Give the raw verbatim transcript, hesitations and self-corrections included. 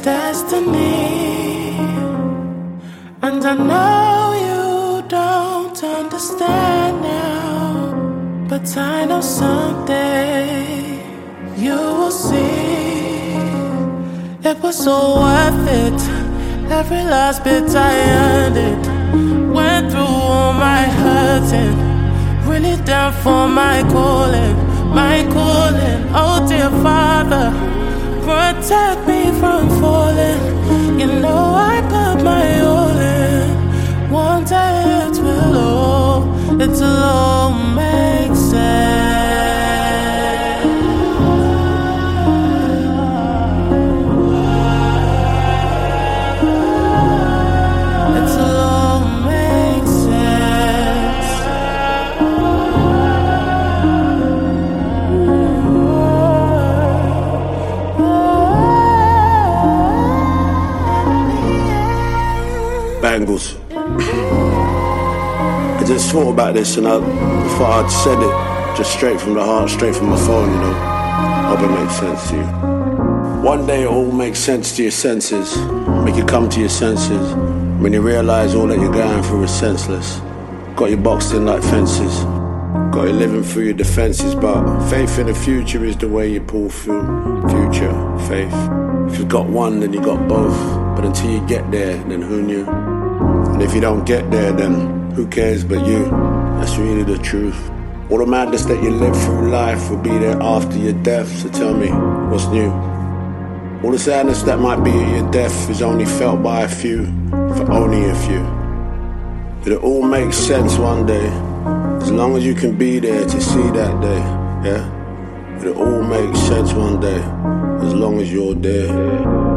destiny. And I know you don't understand now, but I know someday you will see it was so worth it. Every last bit I earned it. Went through all my hurting, really down for my calling, my calling. Oh dear Father, protect me from falling. You know I put my all in. One day it will all, it'll all make sense. It'll all make sense. Bangles. I just thought about this and I thought I'd said it just straight from the heart, straight from my phone, you know. Hope it makes sense to you. One day it all makes sense to your senses, make you come to your senses. When you realise all that you're going through is senseless. Got you boxed in like fences, got you living through your defences. But faith in the future is the way you pull through. Future, faith. If you've got one, then you got both. But until you get there, then who knew? And if you don't get there, then who cares but you? That's really the truth. All the madness that you live through life will be there after your death. So tell me, what's new? All the sadness that might be at your death is only felt by a few, for only a few. It'll all make sense one day, as long as you can be there to see that day, yeah? It'll all make sense one day, as long as you're there.